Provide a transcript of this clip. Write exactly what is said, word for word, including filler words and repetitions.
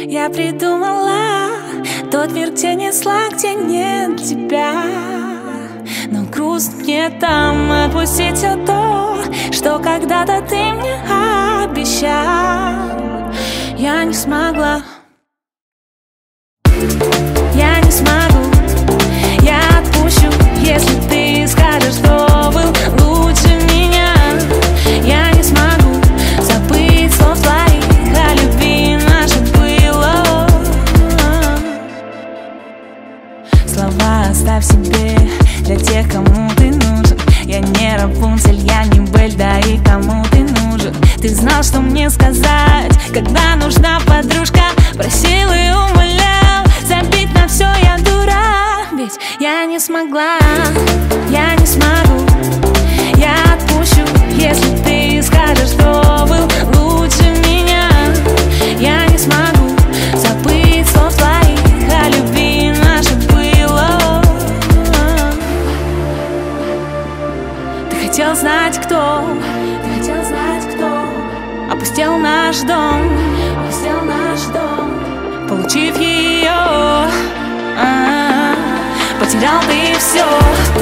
Я придумала тот мир, где нет зла, где нет тебя. Но грустно мне там отпустить все то, что когда-то ты мне обещал. Я не смогла, я не смогу, я отпущу, если ты скажешь, что был лучше меня. Я не смогу забыть слов твоих, о любви нашей было. Слова оставь себе для тех, кому ты нужен. Я не Рапунцель, я не Бель, да и кому ты нужен. Ты знал, что мне сказать, когда нужна подружка. Просил и умолял забить на все, я дура. Ведь я не смогла, я не смогу, я отпущу, если ты скажешь, что был лучше меня. Я не смогу забыть слов твоих, о любви нашей было. Ты хотел знать, кто, ты хотел знать, кто опустил наш дом, опустил наш дом, получив ее, а-а-а, потерял ты все.